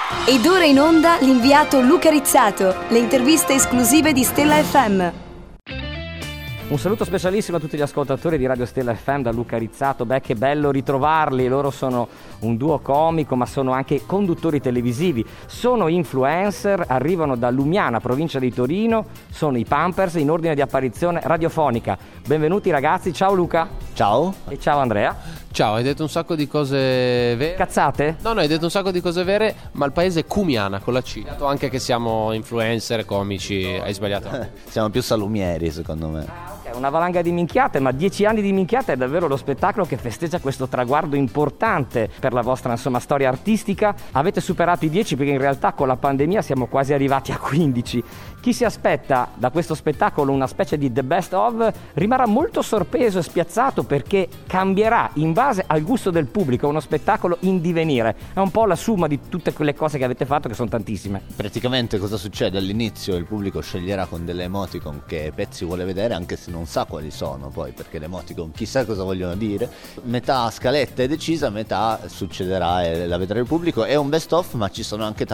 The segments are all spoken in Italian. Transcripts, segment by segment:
Ed ora in onda l'inviato Luca Rizzato, le interviste esclusive di Stella FM. Un saluto specialissimo a tutti gli ascoltatori di Radio Stella FM da Luca Rizzato. Beh, che bello ritrovarli. Loro sono un duo comico, ma sono anche conduttori televisivi. Sono influencer, arrivano da Lumiana, provincia di Torino. Sono i Pampers in ordine di apparizione radiofonica. Benvenuti ragazzi, ciao Luca. Ciao. E ciao Andrea. Ciao, hai detto un sacco di cose vere. Cazzate? No, hai detto un sacco di cose vere, ma il paese è Cumiana con la C. Hai detto anche che siamo influencer, comici, hai sbagliato. Siamo più salumieri, secondo me. Ok, una valanga di minchiate, ma 10 anni di minchiate è davvero lo spettacolo che festeggia questo traguardo importante per la vostra, insomma, storia artistica. Avete superato i 10 perché in realtà con la pandemia siamo quasi arrivati a 15. Chi si aspetta da questo spettacolo una specie di The Best Of rimarrà molto sorpreso e spiazzato perché cambierà in base al gusto del pubblico, è uno spettacolo in divenire, è un po' la somma di tutte quelle cose che avete fatto che sono tantissime. Praticamente cosa succede? All'inizio il pubblico sceglierà con delle emoticon che pezzi vuole vedere anche se non sa quali sono poi, perché le emoticon chissà cosa vogliono dire. Metà scaletta è decisa, metà succederà e la vedrà il pubblico. È un best of, ma ci sono anche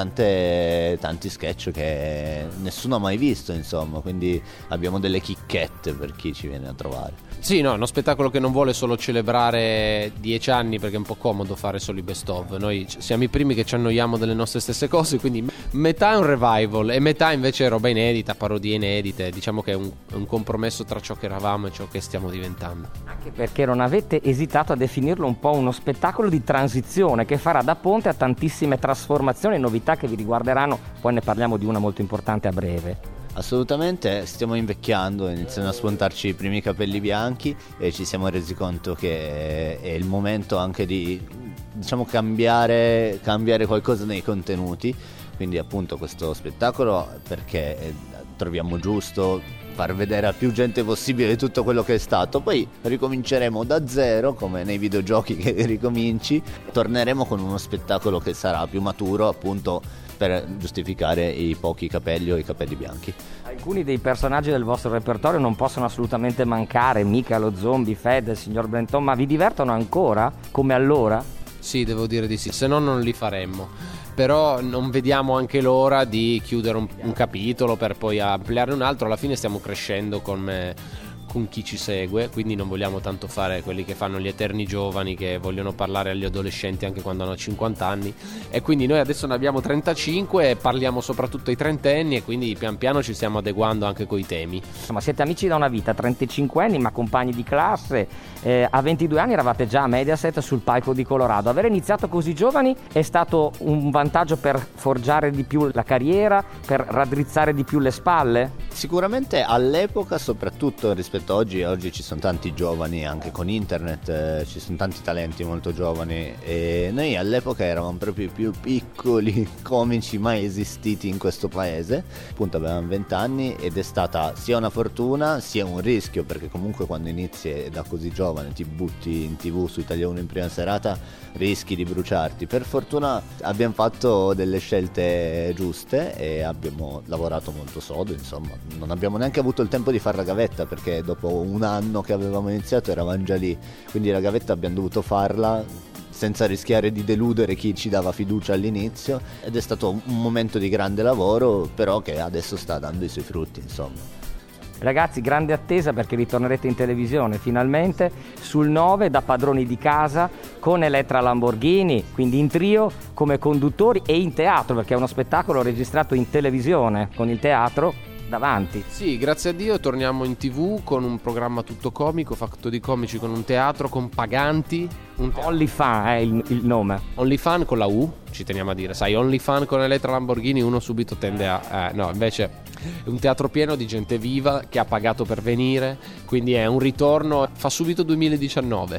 tanti sketch che nessuno ha mai visto, insomma, quindi abbiamo delle chicchette per chi ci viene a trovare. Sì, no, è uno spettacolo che non vuole solo celebrare 10 anni perché è un po' comodo fare solo i best of. Noi siamo i primi che ci annoiamo delle nostre stesse cose, quindi metà è un revival e metà invece è roba inedita, parodie inedite. Diciamo che è un compromesso tra ciò che eravamo e ciò che stiamo diventando. Anche perché non avete esitato a definirlo un po' uno spettacolo di transizione che farà da ponte a tantissime trasformazioni e novità che vi riguarderanno, poi ne parliamo di una molto importante a breve. Assolutamente, stiamo invecchiando, iniziano a spuntarci i primi capelli bianchi e ci siamo resi conto che è il momento anche di, diciamo, cambiare qualcosa nei contenuti, quindi appunto questo spettacolo perché troviamo giusto far vedere a più gente possibile tutto quello che è stato. Poi ricominceremo da zero, come nei videogiochi che ricominci, torneremo con uno spettacolo che sarà più maturo, appunto per giustificare i pochi capelli o i capelli bianchi. Alcuni dei personaggi del vostro repertorio non possono assolutamente mancare, Mica, lo zombie, Fed, il signor Benton, ma vi divertono ancora come allora? Sì, devo dire di sì, se no non li faremmo. Però non vediamo anche l'ora di chiudere un capitolo per poi ampliare un altro. Alla fine stiamo crescendo con chi ci segue, quindi non vogliamo tanto fare quelli che fanno gli eterni giovani che vogliono parlare agli adolescenti anche quando hanno 50 anni, e quindi noi adesso ne abbiamo 35 e parliamo soprattutto ai trentenni, e quindi pian piano ci stiamo adeguando anche coi temi. Insomma, siete amici da una vita, 35 anni ma compagni di classe, a 22 anni eravate già a Mediaset sul palco di Colorado. Aver iniziato così giovani è stato un vantaggio per forgiare di più la carriera, per raddrizzare di più le spalle? Sicuramente all'epoca, soprattutto rispetto a oggi ci sono tanti giovani, anche con internet ci sono tanti talenti molto giovani, e noi all'epoca eravamo proprio i più piccoli comici mai esistiti in questo paese. Appunto avevamo 20 anni ed è stata sia una fortuna sia un rischio, perché comunque quando inizi da così giovane ti butti in TV su Italia 1 in prima serata, rischi di bruciarti. Per fortuna abbiamo fatto delle scelte giuste e abbiamo lavorato molto sodo, insomma non abbiamo neanche avuto il tempo di fare la gavetta, perché dopo un anno che avevamo iniziato eravamo già lì, quindi la gavetta abbiamo dovuto farla senza rischiare di deludere chi ci dava fiducia all'inizio, ed è stato un momento di grande lavoro, però che adesso sta dando i suoi frutti, insomma. Ragazzi, grande attesa perché ritornerete in televisione finalmente sul 9 da padroni di casa con Elettra Lamborghini, quindi in trio come conduttori, e in teatro perché è uno spettacolo registrato in televisione con il teatro davanti. Sì, grazie a Dio torniamo in TV con un programma tutto comico, fatto di comici, con un teatro, con paganti. OnlyFan è il nome. OnlyFan con la U, ci teniamo a dire, sai, OnlyFan con Elettra Lamborghini, uno subito tende a no, invece è un teatro pieno di gente viva che ha pagato per venire, quindi è un ritorno, fa subito 2019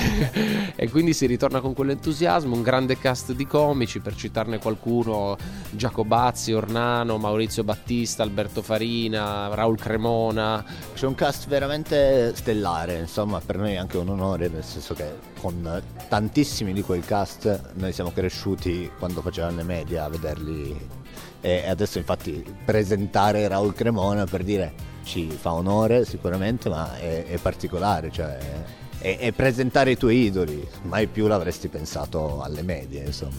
e quindi si ritorna con quell'entusiasmo, un grande cast di comici, per citarne qualcuno: Giacobazzi, Ornano, Maurizio Battista, Alberto Farina, Raul Cremona. C'è un cast veramente stellare, insomma per noi è anche un onore, nel senso che con tantissimi di quel cast noi siamo cresciuti quando facevano le media a vederli, e adesso infatti presentare Raul Cremona, per dire, ci fa onore sicuramente, ma è particolare, cioè è presentare i tuoi idoli, mai più l'avresti pensato alle medie, insomma.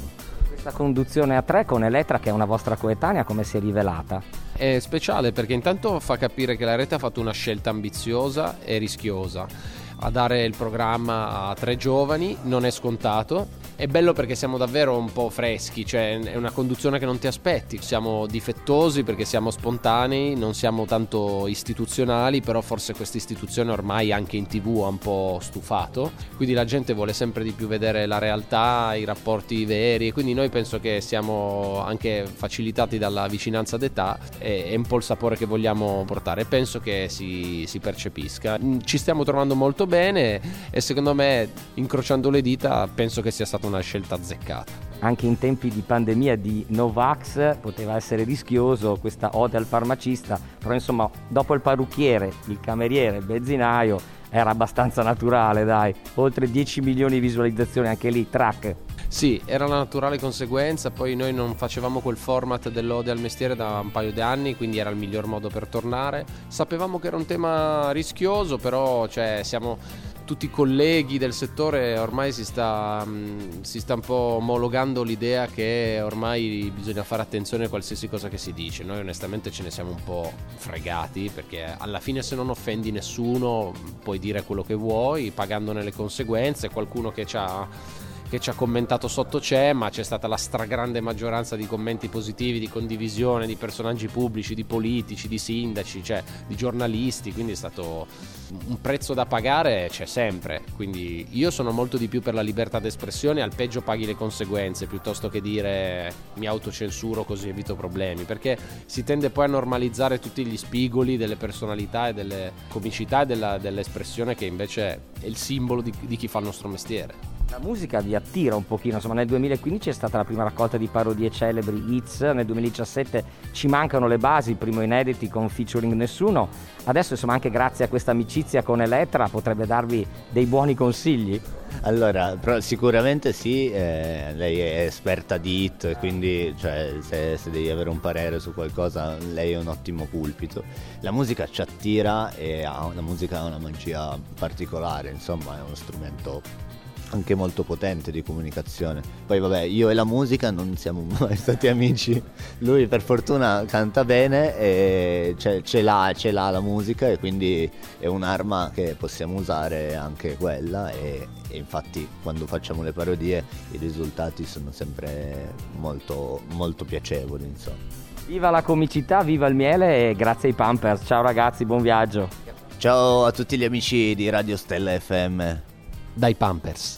Questa conduzione a 3 con Elettra, che è una vostra coetanea, come si è rivelata? È speciale perché intanto fa capire che la rete ha fatto una scelta ambiziosa e rischiosa. A dare il programma a 3 giovani non è scontato. È bello perché siamo davvero un po' freschi, cioè è una conduzione che non ti aspetti. Siamo difettosi perché siamo spontanei, non siamo tanto istituzionali, però forse questa istituzione ormai anche in TV ha un po' stufato, quindi la gente vuole sempre di più vedere la realtà, i rapporti veri, e quindi noi penso che siamo anche facilitati dalla vicinanza d'età, e è un po' il sapore che vogliamo portare. Penso che si percepisca. Ci stiamo trovando molto bene e secondo me, incrociando le dita, penso che sia stata una scelta azzeccata. Anche in tempi di pandemia di Novax poteva essere rischioso questa ode al farmacista, però insomma dopo il parrucchiere, il cameriere, il benzinaio era abbastanza naturale, dai. Oltre 10 milioni di visualizzazioni anche lì, track. Sì, era la naturale conseguenza. Poi noi non facevamo quel format dell'ode al mestiere da un paio di anni, quindi era il miglior modo per tornare. Sapevamo che era un tema rischioso, però siamo tutti colleghi del settore, ormai si sta un po' omologando l'idea che ormai bisogna fare attenzione a qualsiasi cosa che si dice. Noi onestamente ce ne siamo un po' fregati, perché alla fine se non offendi nessuno puoi dire quello che vuoi pagandone le conseguenze. Qualcuno che ci ha commentato sotto c'è, ma c'è stata la stragrande maggioranza di commenti positivi, di condivisione di personaggi pubblici, di politici, di sindaci, cioè di giornalisti, quindi è stato un prezzo da pagare, c'è sempre. Quindi io sono molto di più per la libertà d'espressione, al peggio paghi le conseguenze piuttosto che dire mi autocensuro così evito problemi, perché si tende poi a normalizzare tutti gli spigoli delle personalità e delle comicità e dell'espressione, che invece è il simbolo di chi fa il nostro mestiere. La musica vi attira un pochino, insomma nel 2015 è stata la prima raccolta di parodie celebri Hits, nel 2017 Ci mancano le basi, primo inediti con featuring nessuno, adesso insomma anche grazie a questa amicizia con Elettra potrebbe darvi dei buoni consigli? Allora, sicuramente sì, lei è esperta di hit, quindi se devi avere un parere su qualcosa, lei è un ottimo pulpito. La musica ci attira e la musica ha una magia particolare, insomma è uno strumento anche molto potente di comunicazione. Poi vabbè, io e la musica non siamo mai stati amici. Lui per fortuna canta bene e ce l'ha la musica, e quindi è un'arma che possiamo usare anche quella, e infatti quando facciamo le parodie i risultati sono sempre molto molto piacevoli, insomma. Viva la comicità, viva il miele e grazie ai Pampers. Ciao ragazzi, buon viaggio. Ciao a tutti gli amici di Radio Stella FM. Dai Pampers.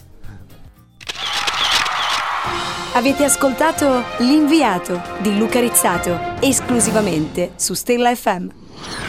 Avete ascoltato L'Inviato di Luca Rizzato, esclusivamente su Stella FM.